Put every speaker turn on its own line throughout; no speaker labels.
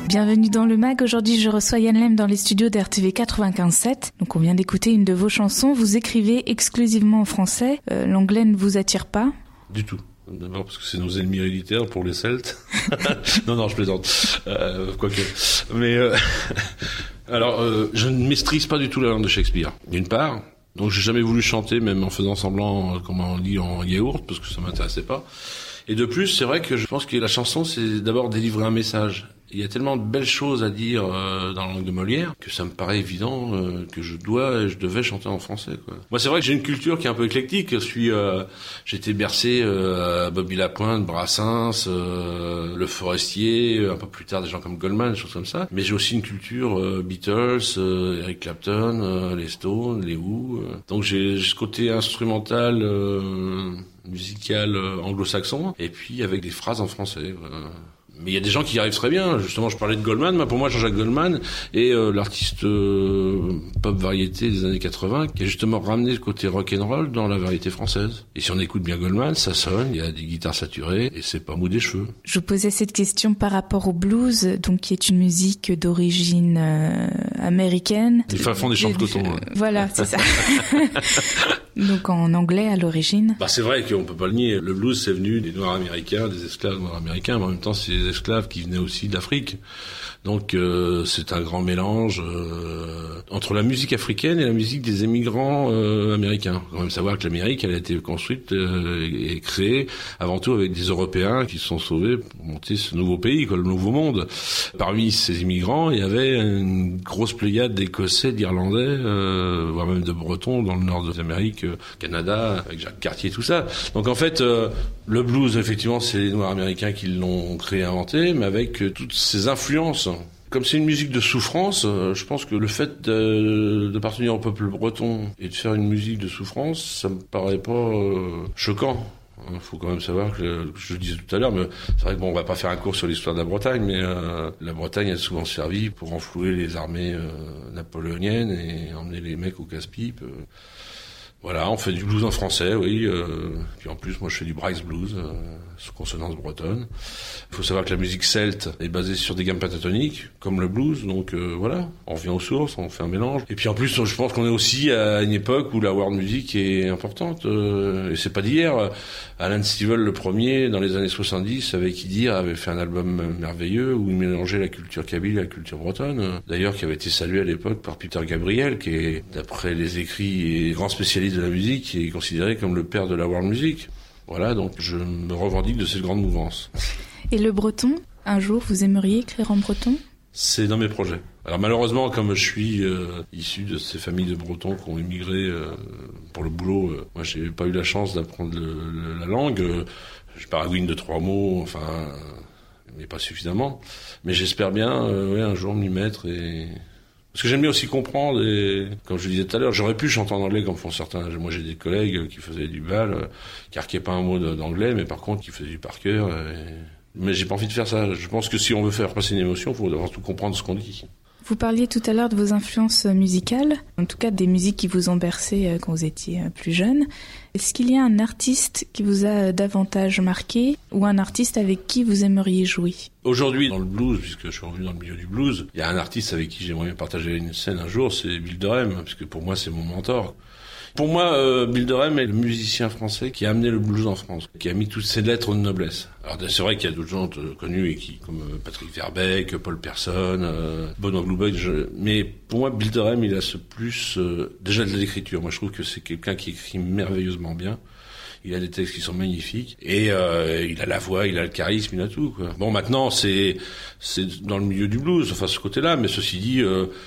Bienvenue dans le MAG. Aujourd'hui, je reçois Yann Lem dans les studios d'RTV 95.7. Donc, on vient d'écouter une de vos chansons. Vous écrivez exclusivement en français. L'anglais ne vous attire pas ?
Du tout. D'abord parce que c'est nos ennemis héréditaires pour les Celtes. non, je plaisante. Quoique. Mais alors, je ne maîtrise pas du tout la langue de Shakespeare. D'une part, donc j'ai jamais voulu chanter, même en faisant semblant, comme on dit, en yaourt, parce que ça m'intéressait pas. Et de plus, c'est vrai que je pense que la chanson, c'est d'abord délivrer un message. Il y a tellement de belles choses à dire dans la langue de Molière que ça me paraît évident que je devais chanter en français, quoi. Moi, c'est vrai que j'ai une culture qui est un peu éclectique. J'ai été bercé à Bobby Lapointe, Brassens, Le Forestier, un peu plus tard des gens comme Goldman, des choses comme ça. Mais j'ai aussi une culture Beatles, Eric Clapton, les Stones, les Who. Donc j'ai ce côté instrumental, musical anglo-saxon, et puis avec des phrases en français. Mais il y a des gens qui y arrivent très bien. Justement, je parlais de Goldman. Pour moi, Jean-Jacques Goldman est l'artiste pop variété des années 80 qui a justement ramené le côté rock'n'roll dans la variété française. Et si on écoute bien Goldman, ça sonne, il y a des guitares saturées et c'est pas mou des cheveux.
Je vous posais cette question par rapport au blues, donc qui est une musique d'origine américaine.
Du fin fond des champs de coton.
Voilà, c'est ça. Donc en anglais à l'origine.
C'est vrai qu'on peut pas le nier. Le blues, c'est venu des Noirs américains, des esclaves noirs américains, mais en même temps, c'est des esclaves qui venaient aussi d'Afrique. Donc c'est un grand mélange entre la musique africaine et la musique des émigrants américains. Il faut quand même savoir que l'Amérique, elle a été construite et créée avant tout avec des Européens qui se sont sauvés pour monter ce nouveau pays, le nouveau monde. Parmi ces immigrants, il y avait une grosse pléiade d'Écossais, d'Irlandais, voire même de Bretons dans le nord des Amériques, Canada, avec Jacques Cartier, tout ça. Donc en fait, le blues, effectivement, c'est les Noirs américains qui l'ont créé, inventé, mais avec toutes ces influences. Comme c'est une musique de souffrance, je pense que le fait d'appartenir au peuple breton et de faire une musique de souffrance, ça me paraît pas choquant. Il faut quand même savoir que, je le disais tout à l'heure, mais c'est vrai que on va pas faire un cours sur l'histoire de la Bretagne, mais la Bretagne a souvent servi pour renflouer les armées napoléoniennes et emmener les mecs au casse-pipe. Voilà, on fait du blues en français, oui. Puis en plus, moi, je fais du Bryce Blues, sous consonance bretonne. Il faut savoir que la musique celte est basée sur des gammes pentatoniques, comme le blues. Donc voilà, on revient aux sources, on fait un mélange. Et puis en plus, je pense qu'on est aussi à une époque où la world music est importante. Et c'est pas d'hier. Alan Stivell, le premier, dans les années 70, avec Idir, avait fait un album merveilleux où il mélangeait la culture kabyle et la culture bretonne. D'ailleurs, qui avait été salué à l'époque par Peter Gabriel, qui est, d'après les écrits et grand spécialiste de la musique, qui est considéré comme le père de la world music. Voilà, donc je me revendique de cette grande mouvance.
Et le breton, un jour, vous aimeriez écrire en breton ? C'est
dans mes projets. Alors malheureusement, comme je suis issu de ces familles de Bretons qui ont immigré pour le boulot, moi j'ai pas eu la chance d'apprendre la langue. Je paragouine de 3 mots, mais pas suffisamment. Mais j'espère bien un jour m'y mettre et... Parce que j'aime bien aussi comprendre, et comme je le disais tout à l'heure, j'aurais pu chanter en anglais comme font certains. Moi, j'ai des collègues qui faisaient du bal, qui arquaient pas un mot d'anglais, mais par contre, qui faisaient du par cœur. Mais j'ai pas envie de faire ça. Je pense que si on veut faire passer une émotion, il faut avant tout comprendre ce qu'on dit.
Vous parliez tout à l'heure de vos influences musicales, en tout cas des musiques qui vous ont bercé quand vous étiez plus jeune. Est-ce qu'il y a un artiste qui vous a davantage marqué ou un artiste avec qui vous aimeriez jouer ?
Aujourd'hui, dans le blues, puisque je suis revenu dans le milieu du blues, il y a un artiste avec qui j'aimerais bien partager une scène un jour, c'est Bill Durham, parce que pour moi, c'est mon mentor. Pour moi, Bill Durham est le musicien français qui a amené le blues en France, qui a mis toutes ses lettres de noblesse. Alors c'est vrai qu'il y a d'autres gens connus et comme Patrick Verbeek, Paul Persson, Benoît Glubeck, mais pour moi, Bill Durham, il a ce plus déjà de l'écriture. Moi, je trouve que c'est quelqu'un qui écrit merveilleusement bien. Il a des textes qui sont magnifiques et il a la voix, il a le charisme, il a tout, quoi. Bon, maintenant c'est dans le milieu du blues, ce côté-là, mais ceci dit,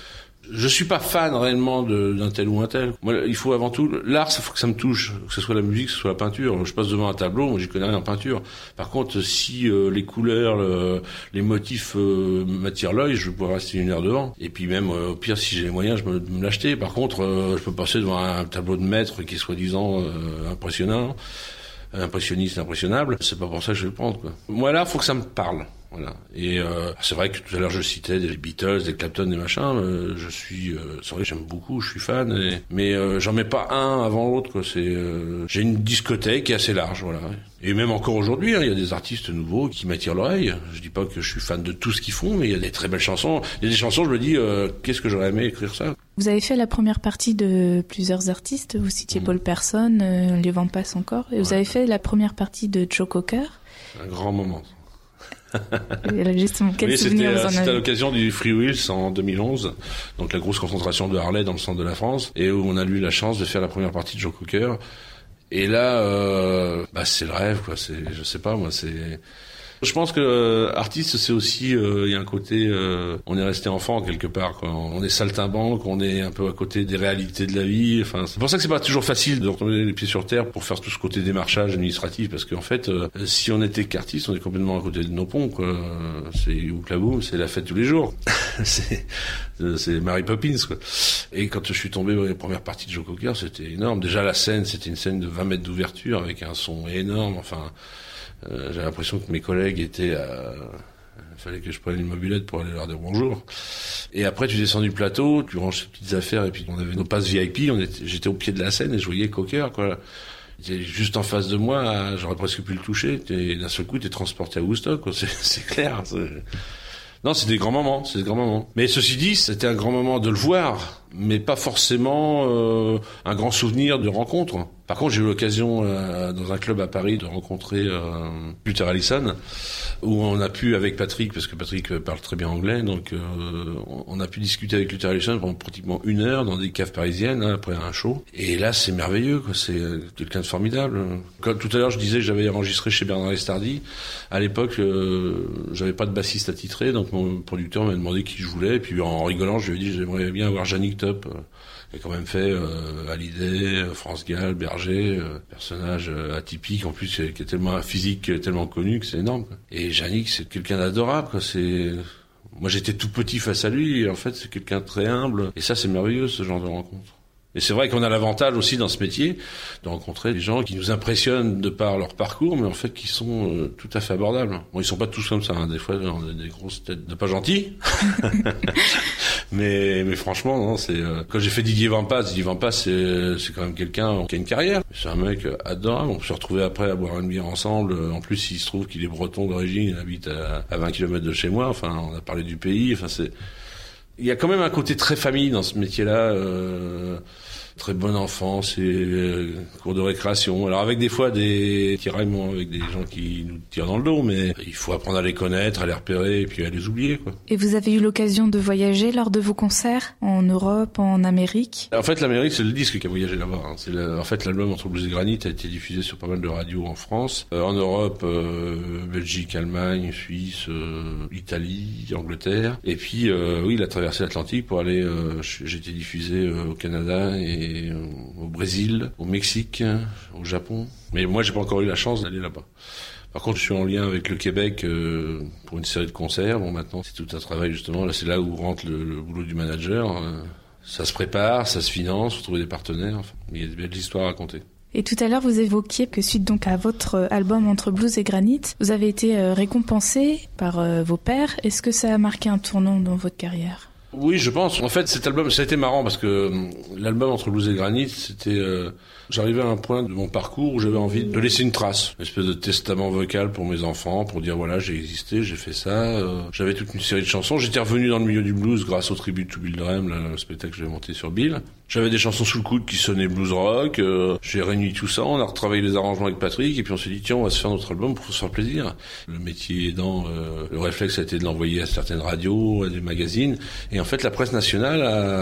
je suis pas fan réellement d'un tel ou un tel. Moi, il faut avant tout l'art, il faut que ça me touche, que ce soit la musique, que ce soit la peinture. Je passe devant un tableau, moi j'y connais rien en peinture. Par contre, si les couleurs, les motifs m'attirent l'œil, je pourrais rester 1 heure devant. Et puis même au pire, si j'ai les moyens, je me l'acheter. Par contre, je peux passer devant un tableau de maître qui est soi-disant impressionnant. Impressionniste, impressionnable, c'est pas pour ça que je vais le prendre, quoi. Moi là, faut que ça me parle. Voilà. Et c'est vrai que tout à l'heure je citais des Beatles, des Clapton, des machins. C'est vrai que j'aime beaucoup, je suis fan. Mais j'en mets pas un avant l'autre, quoi. J'ai une discothèque qui est assez large, voilà. Et même encore aujourd'hui, il y a des artistes nouveaux qui m'attirent l'oreille. Je dis pas que je suis fan de tout ce qu'ils font, mais il y a des très belles chansons. Il y a des chansons, je me dis, qu'est-ce que j'aurais aimé écrire ça.
Vous avez fait la première partie de plusieurs artistes. Vous citiez Paul Persson, Les Vents passent encore. Et vous avez fait la première partie de Joe Cocker.
Un grand moment.
Et là, justement, quel souvenir vous en avez?
C'était à l'occasion du Free Wheels en 2011, donc la grosse concentration de Harley dans le centre de la France, et où on a eu la chance de faire la première partie de Joe Cocker. Et là, c'est le rêve, quoi. Je sais pas, moi, je pense que artiste, c'est aussi, il y a un côté, on est resté enfant quelque part, quoi. On est saltimbanque, on est un peu à côté des réalités de la vie. Enfin, c'est pour ça que c'est pas toujours facile de retomber les pieds sur terre pour faire tout ce côté démarchage administratif, parce qu'en fait, si on était qu'artiste, on est complètement à côté de nos ponts, quoi. C'est Ouklaboum, c'est la fête tous les jours. c'est Mary Poppins, quoi. Et quand je suis tombé dans les premières parties de Joe Cocker, c'était énorme. Déjà la scène, c'était une scène de 20 mètres d'ouverture avec un son énorme. Enfin. J'ai l'impression que mes collègues étaient il fallait que je prenne une mobilette pour aller leur dire bonjour. Et après, tu descends du plateau, tu ranges tes petites affaires, et puis on avait nos passes VIP, j'étais au pied de la scène et je voyais Cocker, quoi. Il était juste en face de moi, j'aurais presque pu le toucher, d'un seul coup, t'es transporté à Woodstock, quoi. C'est clair. Non, c'est des grands moments, Mais ceci dit, c'était un grand moment de le voir, mais pas forcément un grand souvenir de rencontre. Par contre, j'ai eu l'occasion dans un club à Paris de rencontrer Luther Allison, où on a pu avec Patrick, parce que Patrick parle très bien anglais, donc on a pu discuter avec Luther Allison pendant pratiquement 1 heure dans des caves parisiennes après un show. Et là, c'est merveilleux, quoi. C'est quelqu'un de formidable. Comme tout à l'heure, je disais que j'avais enregistré chez Bernard Estardi. À l'époque, j'avais pas de bassiste attitré, donc mon producteur m'a demandé qui je voulais, et puis en rigolant, je lui ai dit j'aimerais bien avoir Yannick Top, qui a quand même fait Hallyday, France Gall, Berger, personnage atypique, en plus qui est tellement un physique tellement connu que c'est énorme, quoi. Et Yannick, c'est quelqu'un d'adorable, quoi. Moi j'étais tout petit face à lui, et en fait c'est quelqu'un de très humble, et ça c'est merveilleux, ce genre de rencontre. Et c'est vrai qu'on a l'avantage aussi dans ce métier de rencontrer des gens qui nous impressionnent de par leur parcours, mais en fait qui sont tout à fait abordables. Bon, ils sont pas tous comme ça, hein. Des fois on a des grosses têtes de pas gentils. mais franchement, non, quand j'ai fait Didier Vampas, c'est quand même quelqu'un qui a une carrière. C'est un mec adorable. On se retrouvait après à boire une bière ensemble. En plus, il se trouve qu'il est breton d'origine, il habite à 20 km de chez moi. Enfin, on a parlé du pays. Enfin, il y a quand même un côté très famille dans ce métier-là, très bonne enfance et cours de récréation. Alors avec des fois des tiraillements avec des gens qui nous tirent dans le dos, mais il faut apprendre à les connaître, à les repérer et puis à les oublier, quoi.
Et vous avez eu l'occasion de voyager lors de vos concerts en Europe, en Amérique?
En fait, l'Amérique, c'est le disque qui a voyagé là-bas, hein. En fait, l'album Entre Blues et Granit a été diffusé sur pas mal de radios en France, en Europe, Belgique, Allemagne, Suisse, Italie, Angleterre. Et puis, oui, il a traversé l'Atlantique pour aller. J'ai été diffusé au Canada et au Brésil, au Mexique, au Japon. Mais moi, j'ai pas encore eu la chance d'aller là-bas. Par contre, je suis en lien avec le Québec pour une série de concerts. Bon, maintenant, c'est tout un travail, justement. Là, c'est là où rentre le boulot du manager. Ça se prépare, ça se finance, faut trouver des partenaires. Enfin, il y a des belles histoires à raconter.
Et tout à l'heure, vous évoquiez que suite donc à votre album Entre Blues et Granit, vous avez été récompensé par vos pairs. Est-ce que ça a marqué un tournant dans votre carrière?
Oui, je pense. En fait, cet album, ça a été marrant parce que l'album Entre Blues et Granit, c'était... j'arrivais à un point de mon parcours où j'avais envie de laisser une trace, une espèce de testament vocal pour mes enfants, pour dire voilà, j'ai existé, j'ai fait ça. J'avais toute une série de chansons. J'étais revenu dans le milieu du blues grâce au Tribute to Bill Graham, le spectacle que j'avais monté sur Bill. J'avais des chansons sous le coude qui sonnaient blues rock. J'ai réuni tout ça, on a retravaillé les arrangements avec Patrick et puis on s'est dit tiens, on va se faire notre album pour se faire plaisir. Le métier aidant, le réflexe a été de l'envoyer à certaines radios, à des magazines. Et en fait, la presse nationale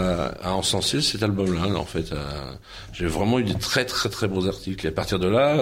a encensé cet album-là. En fait, j'ai vraiment eu des très très très beaux articles. Et à partir de là,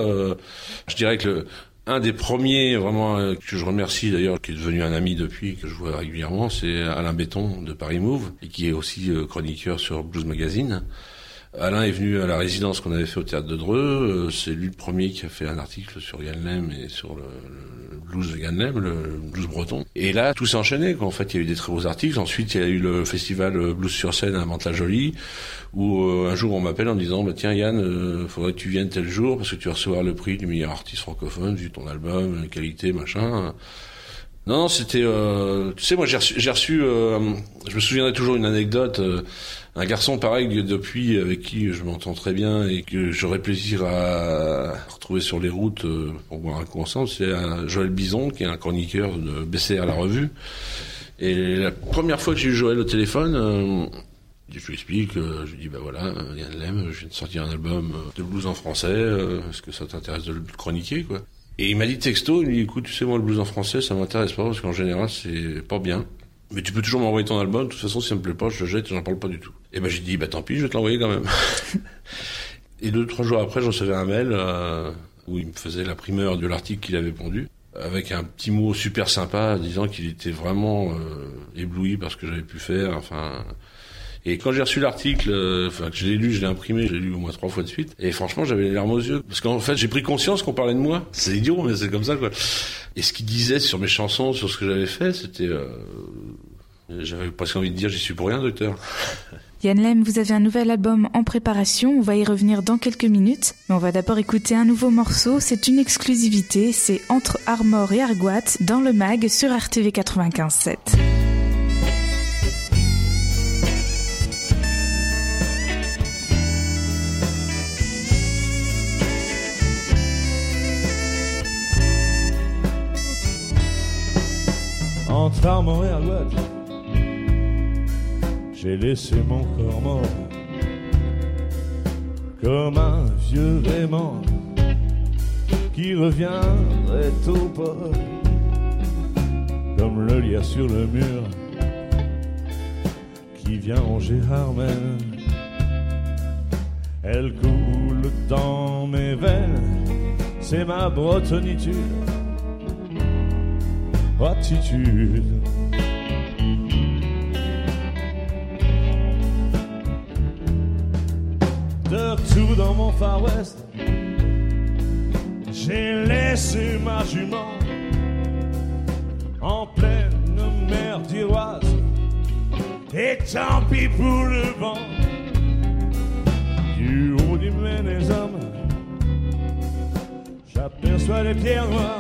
je dirais que un des premiers vraiment que je remercie d'ailleurs, qui est devenu un ami depuis, que je vois régulièrement, c'est Alain Béton de Paris Move et qui est aussi chroniqueur sur Blues Magazine. Alain est venu à la résidence qu'on avait fait au Théâtre de Dreux. C'est lui le premier qui a fait un article sur Yann Lem et sur le blues de Yann Lem, le blues breton. Et là, tout s'est enchaîné, quoi. En fait, il y a eu des très beaux articles. Ensuite, il y a eu le festival Blues sur scène à Mantes-la-Jolie, où un jour on m'appelle en me disant tiens Yann, faudrait que tu viennes tel jour parce que tu vas recevoir le prix du meilleur artiste francophone vu ton album, qualité, machin. Non, c'était... tu sais, moi, j'ai reçu je me souviendrai toujours une anecdote. Un garçon pareil depuis avec qui je m'entends très bien et que j'aurais plaisir à retrouver sur les routes pour boire un coup ensemble, c'est Joël Bison, qui est un chroniqueur de BCR La Revue. Et la première fois que j'ai eu Joël au téléphone, je lui explique, je lui dis voilà, Yann Lem, je viens de sortir un album de blues en français, est-ce que ça t'intéresse de le chroniquer, quoi? Et il m'a dit texto, il me dit écoute, tu sais, moi le blues en français ça m'intéresse pas parce qu'en général c'est pas bien. Mais tu peux toujours m'envoyer ton album, de toute façon si ça me plaît pas, je le jette et j'en parle pas du tout. Et ben j'ai dit tant pis, je vais te l'envoyer quand même. Et 2-3 jours après, je recevais un mail où il me faisait la primeur de l'article qu'il avait pondu, avec un petit mot super sympa disant qu'il était vraiment ébloui par ce que j'avais pu faire, enfin... Et quand j'ai reçu l'article, que je l'ai lu, je l'ai imprimé, je l'ai lu au moins 3 fois de suite, et franchement j'avais les larmes aux yeux, parce qu'en fait j'ai pris conscience qu'on parlait de moi. C'est idiot, mais c'est comme ça, quoi. Et ce qu'il disait sur mes chansons, sur ce que j'avais fait, c'était... j'avais presque envie de dire j'y suis pour rien, docteur.
Yann Lem, vous avez un nouvel album en préparation, on va y revenir dans quelques minutes, mais on va d'abord écouter un nouveau morceau, c'est une exclusivité, c'est Entre Armor et Argoat dans le mag sur RTV 95.7.
Entre Armor et Argoat, j'ai laissé mon corps mort comme un vieux aimant qui reviendrait au port, comme le lierre sur le mur qui vient ronger Armen. Elle coule dans mes veines, c'est ma bretonitude, attitude. De retour dans mon Far West, j'ai laissé ma jument en pleine mer d'Iroise, et tant pis pour le vent. Du haut du Maine des hommes, j'aperçois les pierres noires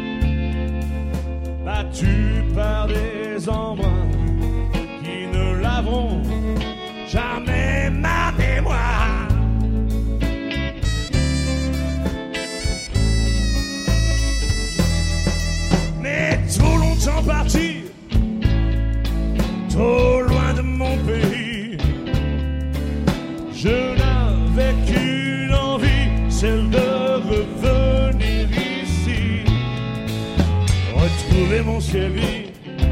battus par des embruns qui ne laveront jamais ma mémoire. Mais trop longtemps parti, trop loin de mon pays, je n'avais qu'une envie, celle de revenir ici, retrouver mon ciel gris,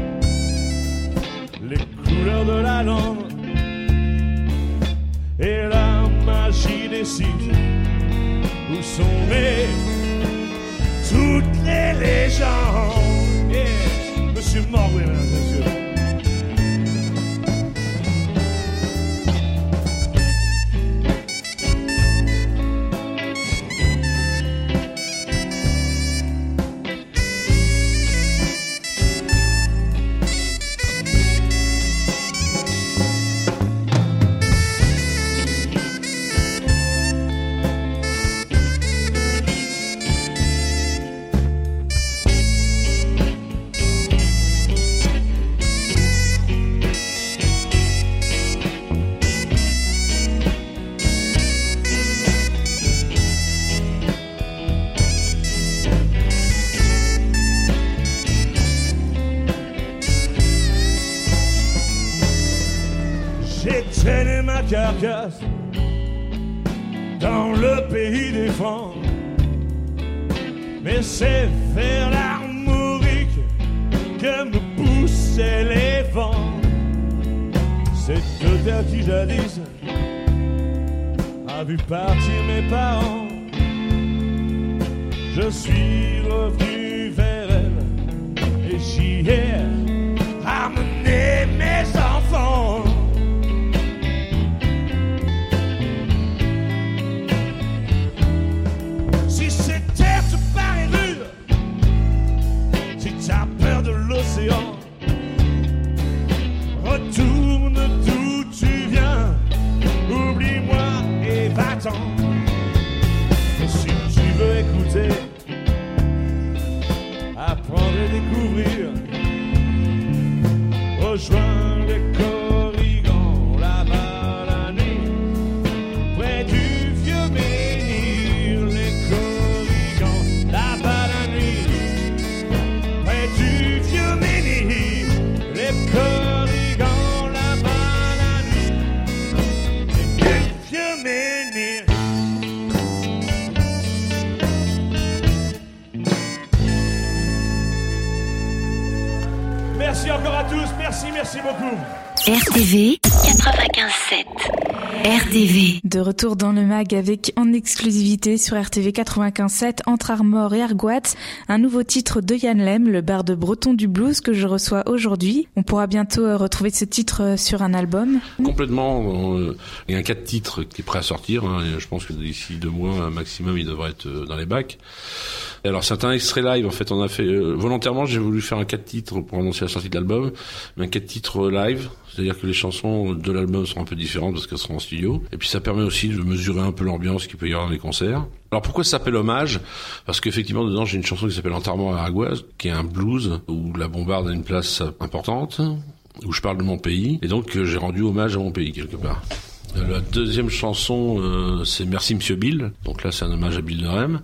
les couleurs de la lande et la magie des sites où sont nées toutes les légendes. Yeah. Monsieur Morway, mesdames et messieurs. Traîner ma carcasse dans le pays des Francs, mais c'est vers l'Armorique que me poussaient les vents. Cette terre qui jadis a vu partir mes parents, je suis revenu vers elle et j'y ai ramené mes enfants. Retourne d'où tu viens, oublie-moi et va-t'en. Si tu veux écouter, apprendre et découvrir, rejoins les Corrigans là-bas la nuit, près du vieux menhir. Les Corrigans là-bas la nuit, près du vieux menhir. Les Corrigans là-bas la nuit, près du vieux menhir. Merci encore à tous, merci beaucoup.
RTV 95.7. RTV.
De retour dans le mag avec en exclusivité sur RTV 95.7 Entre Armor et Argoat, un nouveau titre de Yann Lem, le barde breton du blues que je reçois aujourd'hui. On pourra bientôt retrouver ce titre sur un album.
Complètement. Il y a un 4 titres qui est prêt à sortir. Et je pense que d'ici 2 mois maximum, il devrait être dans les bacs. Alors c'est un extrait live. En fait, on a fait volontairement. J'ai voulu faire un 4 titres pour annoncer la sortie de l'album, mais un 4 titres live. C'est-à-dire que les chansons de l'album seront un peu différentes parce qu'elles seront en studio. Et puis ça permet aussi de mesurer un peu l'ambiance qu'il peut y avoir dans les concerts. Alors pourquoi ça s'appelle Hommage ? Parce qu'effectivement dedans j'ai une chanson qui s'appelle Enterrement à Aragoise, qui est un blues où la bombarde a une place importante, où je parle de mon pays. Et donc j'ai rendu hommage à mon pays quelque part. La deuxième chanson, c'est Merci Monsieur Bill. Donc là, c'est un hommage à Bill de Rem.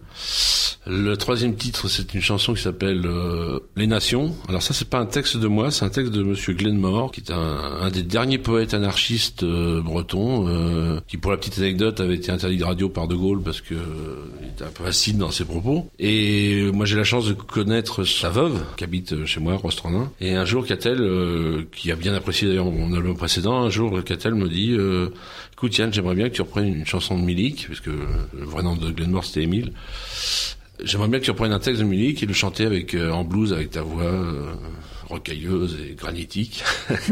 Le troisième titre, c'est une chanson qui s'appelle Les Nations. Alors ça, c'est pas un texte de moi, c'est un texte de Monsieur Glenmore, qui est un des derniers poètes anarchistes bretons, qui, pour la petite anecdote, avait été interdit de radio par De Gaulle parce que il était un peu acide dans ses propos. Et moi, j'ai la chance de connaître sa veuve, qui habite chez moi, Rostrandin. Et un jour, Catel, qui a bien apprécié d'ailleurs mon album précédent, un jour, Catel me dit écoute Yann, j'aimerais bien que tu reprennes une chanson de Milik, parce que le vrai nom de Glenmore c'était Émile. J'aimerais bien que tu reprennes un texte de Milik et le chanter avec en blues avec ta voix rocailleuse et granitique.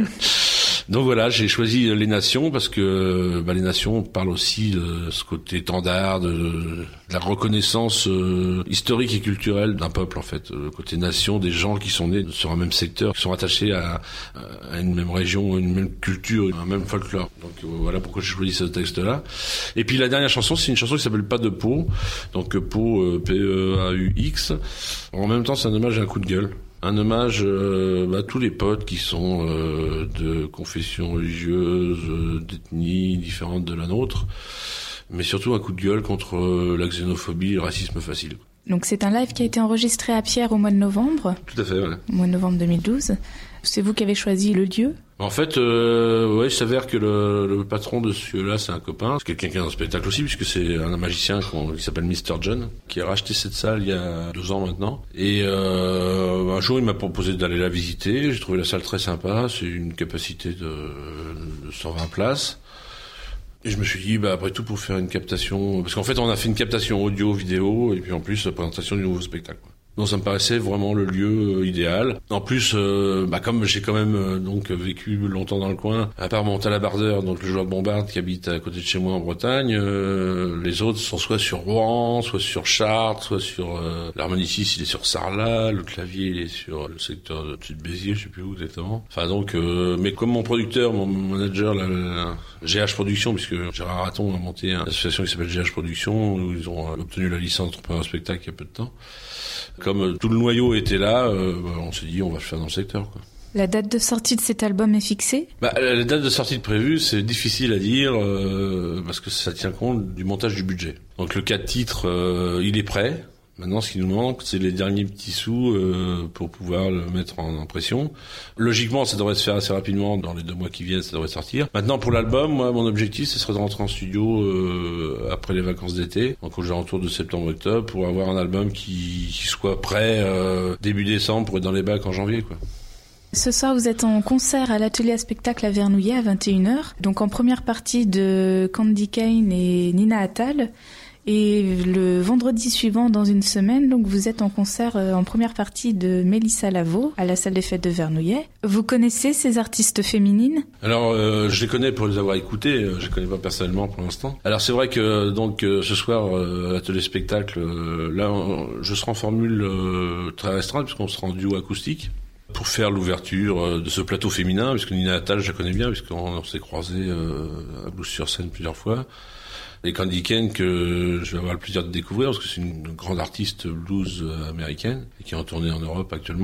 Donc voilà, j'ai choisi Les Nations parce que Les Nations parlent aussi de ce côté étendard, de la reconnaissance historique et culturelle d'un peuple en fait. Le côté nation, des gens qui sont nés sur un même secteur, qui sont attachés à une même région, une même culture, un même folklore. Donc voilà pourquoi j'ai choisi ce texte-là. Et puis la dernière chanson, c'est une chanson qui s'appelle Pas de Pau. Donc Pau, P-E-A-U-X. En même temps, c'est un hommage à un coup de gueule. Un hommage à tous les potes qui sont de confession religieuse, d'ethnie différente de la nôtre, mais surtout un coup de gueule contre la xénophobie et le racisme facile.
Donc c'est un live qui a été enregistré à Pierre au mois de novembre.
Tout à fait, voilà. Au
mois de novembre 2012. C'est vous qui avez choisi le lieu ?
En fait, il s'avère que le patron de ce lieu-là, c'est un copain. C'est quelqu'un qui est dans le spectacle aussi, puisque c'est un magicien qui s'appelle Mr. John, qui a racheté cette salle il y a 2 ans maintenant. Et un jour, il m'a proposé d'aller la visiter. J'ai trouvé la salle très sympa. C'est une capacité de 120 places. Et je me suis dit, après tout, pour faire une captation... Parce qu'en fait, on a fait une captation audio, vidéo, et puis en plus, la présentation du nouveau spectacle. Donc ça me paraissait vraiment le lieu idéal. En plus, comme j'ai quand même donc vécu longtemps dans le coin, à part mon talabardeur, donc le joueur de bombarde qui habite à côté de chez moi en Bretagne, les autres sont soit sur Rouen, soit sur Chartres, soit sur l'harmoniciste, il est sur Sarlat, le clavier il est sur le secteur de Béziers, je sais plus où exactement. Enfin donc, mais comme mon producteur, mon manager, la GH Production, puisque Gérard Raton a monté une association qui s'appelle GH Production, où ils ont obtenu la licence d'entrepreneur spectacle il y a peu de temps. Comme tout le noyau était là, on s'est dit on va le faire dans le secteur, quoi.
La date de sortie de cet album est fixée ?
La date de sortie prévue, c'est difficile à dire parce que ça tient compte du montage du budget. Donc le 4 titres, il est prêt. Maintenant, ce qui nous manque, c'est les derniers petits sous pour pouvoir le mettre en pression. Logiquement, ça devrait se faire assez rapidement. Dans les 2 mois qui viennent, ça devrait sortir. Maintenant, pour l'album, moi, mon objectif, ce serait de rentrer en studio après les vacances d'été, donc aux alentours de septembre-octobre, pour avoir un album qui soit prêt début décembre pour être dans les bacs en janvier, quoi.
Ce soir, vous êtes en concert à l'atelier à spectacle à Vernouillet à 21h. Donc en première partie de Candy Kane et Nina Attal. Et le vendredi suivant, dans une semaine, donc vous êtes en concert en première partie de Mélissa Lavo à la salle des fêtes de Vernouillet. Vous connaissez ces artistes féminines ? Alors,
je les connais pour les avoir écoutées. Je les connais pas personnellement pour l'instant. Alors c'est vrai que donc ce soir, atelier spectacle, là, je serai en formule très restreinte puisqu'on sera en duo acoustique pour faire l'ouverture de ce plateau féminin, puisque Nina Attal, je la connais bien puisqu'on s'est croisés à Blues-sur-Seine plusieurs fois. Et Candy Kane, que je vais avoir le plaisir de découvrir, parce que c'est une grande artiste blues américaine, et qui est en tournée en Europe actuellement.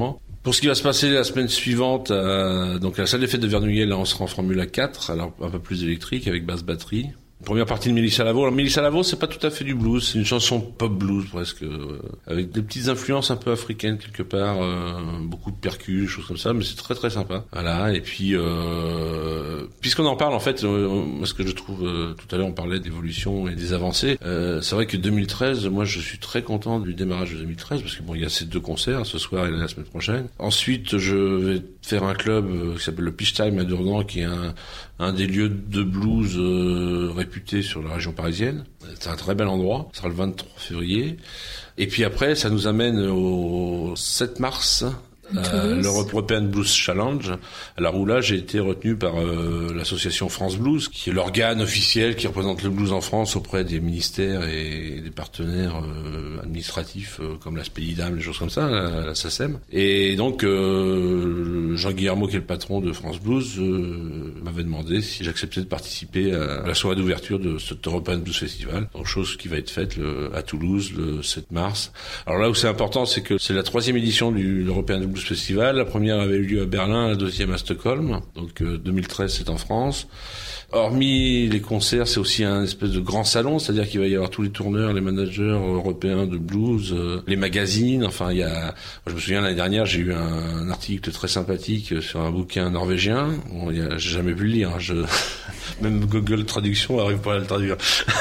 Pour ce qui va se passer la semaine suivante, donc à la salle des fêtes de Vernouillet, là on sera en Formule 4, alors un peu plus électrique avec basse batterie. Première partie de Mélissa Lavo. Alors Mélissa Lavo, c'est pas tout à fait du blues, c'est une chanson pop blues presque, avec des petites influences un peu africaines quelque part, beaucoup de percus, choses comme ça, mais c'est très très sympa. Voilà. Et puis puisqu'on en parle en fait, ce que je trouve tout à l'heure on parlait d'évolution et des avancées. C'est vrai que 2013, moi je suis très content du démarrage de 2013 parce que bon il y a ces 2 concerts ce soir et la semaine prochaine. Ensuite je vais faire un club qui s'appelle le Pitch Time à Dourdan, qui est un des lieux de blues réputé sur la région parisienne. C'est un très bel endroit. Ce sera le 23 février. Et puis après, ça nous amène au 7 mars, l'European Blues Challenge. Alors où là, j'ai été retenu par l'association France Blues, qui est l'organe officiel qui représente le blues en France auprès des ministères et des partenaires administratifs comme la SPIDAM, les choses comme ça, la SACEM. Et donc, Jean Guillermo, qui est le patron de France Blues, m'avait demandé si j'acceptais de participer à la soirée d'ouverture de cet European Blues Festival. Donc, chose qui va être faite à Toulouse le 7 mars. Alors là où c'est important, c'est que c'est la 3e édition de l'European Blues Festival. La première avait eu lieu à Berlin, la 2e à Stockholm. Donc 2013, c'est en France. Hormis les concerts, c'est aussi un espèce de grand salon, c'est-à-dire qu'il va y avoir tous les tourneurs, les managers européens de blues, les magazines. Enfin, je me souviens l'année dernière, j'ai eu un article très sympathique sur un bouquin norvégien. Bon, j'ai jamais pu le lire. Même Google Traduction arrive pas à le traduire.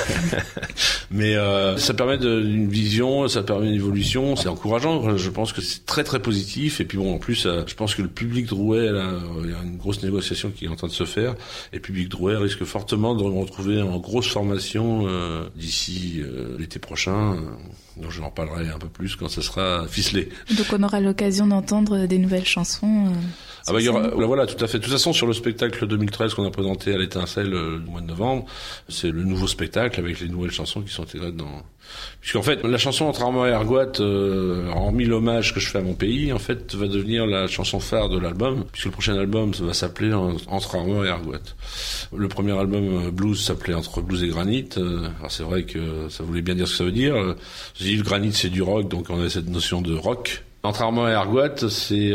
Mais ça permet une vision, ça permet une évolution. C'est encourageant. Je pense que c'est très très positif. Et puis bon, en plus, je pense que le public de Rouet, là, il y a une grosse négociation qui est en train de se faire. Et le public de Rouet risque fortement de me retrouver en grosse formation d'ici l'été prochain. Donc je en parlerai un peu plus quand ça sera ficelé.
Donc on aura l'occasion d'entendre des nouvelles chansons.
Il y aura, voilà, tout à fait. De toute façon, sur le spectacle 2013 qu'on a présenté à l'Étincelle le mois de novembre, c'est le nouveau spectacle avec les nouvelles chansons qui sont intégrées dedans. Puisqu'en fait, la chanson Entre Armor et Argoat, hormis l'hommage que je fais à mon pays, en fait, va devenir la chanson phare de l'album, puisque le prochain album, ça va s'appeler Entre Armor et Argoat. Le premier album blues s'appelait Entre Blues et Granit. Alors c'est vrai que ça voulait bien dire ce que ça veut dire. Je dis le granit, c'est du rock, donc on avait cette notion de rock. Entre Armor et Argoat, c'est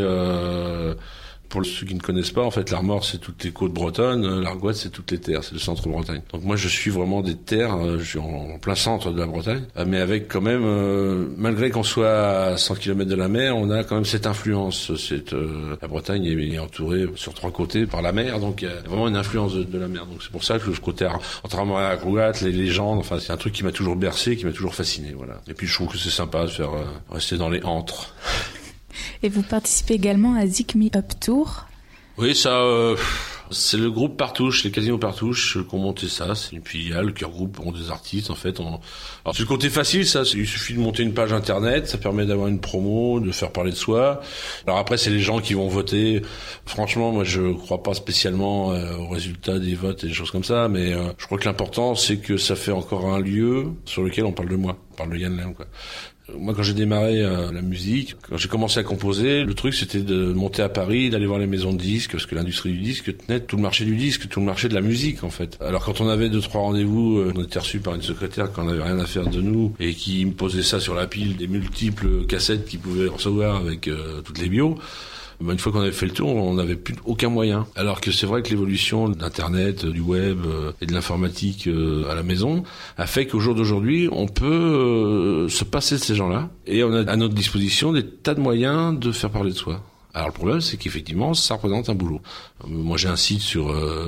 pour ceux qui ne connaissent pas, en fait, l'Armor, c'est toutes les côtes bretonnes, l'Argoat, c'est toutes les terres, c'est le centre Bretagne. Donc moi, je suis vraiment des terres, je suis en plein centre de la Bretagne, mais avec quand même, malgré qu'on soit à 100 km de la mer, on a quand même cette influence. La Bretagne est entourée sur 3 côtés par la mer, donc il y a vraiment une influence de la mer. Donc c'est pour ça que le côté entre Armor et Argoat, les légendes, enfin, c'est un truc qui m'a toujours bercé, qui m'a toujours fasciné, voilà. Et puis je trouve que c'est sympa de faire rester dans les antres.
Et vous participez également à Zik Me Up Tour.
Oui, ça, c'est le groupe Partouche, les Casinos Partouche qui ont monté ça. C'est une filiale qui regroupe des artistes, en fait. Alors, c'est le côté facile, ça. Il suffit de monter une page internet, ça permet d'avoir une promo, de faire parler de soi. Alors après, c'est les gens qui vont voter. Franchement, moi, je crois pas spécialement aux résultats des votes et des choses comme ça, mais je crois que l'important, c'est que ça fait encore un lieu sur lequel on parle de moi. On parle de Yann Lem, quoi. Moi, quand j'ai démarré la musique, quand j'ai commencé à composer, le truc, c'était de monter à Paris, d'aller voir les maisons de disques, parce que l'industrie du disque tenait tout le marché du disque, tout le marché de la musique, en fait. Alors, quand on avait 2-3 rendez-vous, on était reçus par une secrétaire qui n'avait rien à faire de nous, et qui me posait ça sur la pile des multiples cassettes qu'il pouvait recevoir avec toutes les bios. Une fois qu'on avait fait le tour, on n'avait plus aucun moyen. Alors que c'est vrai que l'évolution d'Internet, du web et de l'informatique à la maison a fait qu'au jour d'aujourd'hui, on peut se passer de ces gens-là et on a à notre disposition des tas de moyens de faire parler de soi. Alors le problème, c'est qu'effectivement, ça représente un boulot. Moi, j'ai un site sur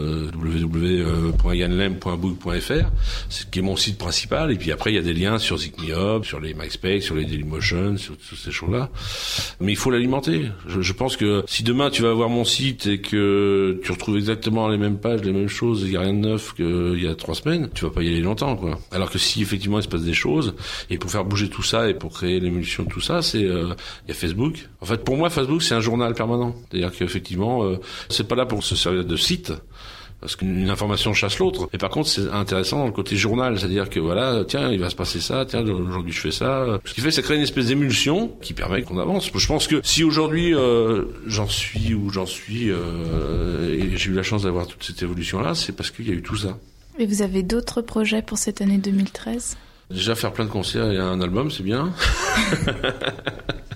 www.yanlem.book.fr, qui est mon site principal, et puis après, il y a des liens sur Zik Me Up, sur les MySpace, sur les Dailymotion, sur toutes ces choses-là. Mais il faut l'alimenter. Je pense que si demain, tu vas voir mon site et que tu retrouves exactement les mêmes pages, les mêmes choses, il n'y a rien de neuf qu'il y a 3 semaines, tu vas pas y aller longtemps, quoi. Alors que si effectivement, il se passe des choses, et pour faire bouger tout ça, et pour créer l'émulsion de tout ça, il y a Facebook. En fait, pour moi, Facebook, c'est un journal permanent. C'est-à-dire qu'effectivement, c'est pas là pour se servir de site, parce qu'une information chasse l'autre. Et par contre, c'est intéressant dans le côté journal, c'est-à-dire que voilà, tiens, il va se passer ça, tiens, aujourd'hui je fais ça. Ce qui fait, ça crée une espèce d'émulsion qui permet qu'on avance. Je pense que si aujourd'hui j'en suis où j'en suis, et j'ai eu la chance d'avoir toute cette évolution-là, c'est parce qu'il y a eu tout ça.
Et vous avez d'autres projets pour cette année 2013 ?
Déjà, faire plein de concerts et un album, c'est bien.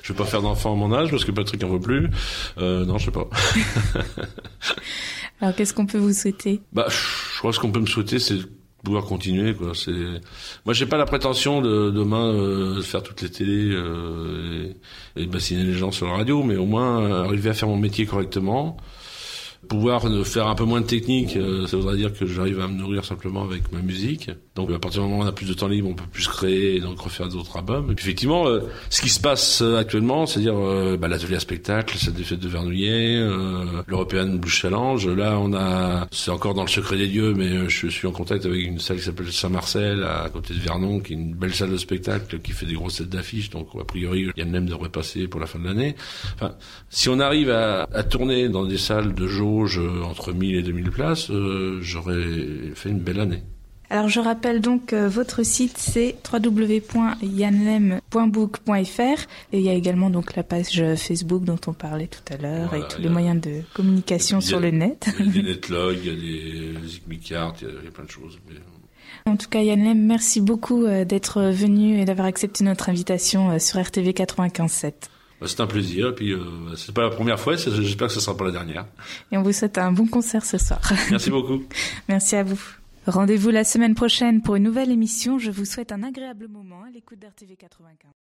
Je vais pas faire d'enfant à mon âge parce que Patrick en veut plus. Non, je sais pas.
Alors, qu'est-ce qu'on peut vous souhaiter?
Je crois que ce qu'on peut me souhaiter, c'est de pouvoir continuer, quoi. Moi, j'ai pas la prétention de demain faire toutes les télés et bassiner les gens sur la radio, mais au moins arriver à faire mon métier correctement. Pouvoir faire un peu moins de technique, ça voudrait dire que j'arrive à me nourrir simplement avec ma musique. Donc à partir du moment où on a plus de temps libre, on peut plus créer et donc refaire d'autres albums. Et puis effectivement, ce qui se passe actuellement, c'est-à-dire l'atelier à spectacle, celle des fêtes de Vernouillet, l'European Blues Challenge. Là, c'est encore dans le secret des dieux, mais je suis en contact avec une salle qui s'appelle Saint-Marcel, à côté de Vernon, qui est une belle salle de spectacle qui fait des grosses têtes d'affiches. Donc a priori, Yann Lem devrait passer pour la fin de l'année. Enfin, si on arrive à tourner dans des salles de jauge entre 1000 et 2000 places, j'aurais fait une belle année.
Alors je rappelle donc votre site, c'est www.yanlem.book.fr et il y a également donc la page Facebook dont on parlait tout à l'heure, voilà, et tous les moyens de communication sur le net.
Il y a des netlogs, il y a des Zigmicart, il y a plein de choses. Mais...
En tout cas, Yann Lem, merci beaucoup d'être venu et d'avoir accepté notre invitation sur RTV 95.7.
C'est un plaisir, et puis c'est pas la première fois, j'espère que ce sera pas la dernière.
Et on vous souhaite un bon concert ce soir.
Merci beaucoup.
Merci à vous. Rendez-vous la semaine prochaine pour une nouvelle émission. Je vous souhaite un agréable moment à l'écoute d'RTV 95.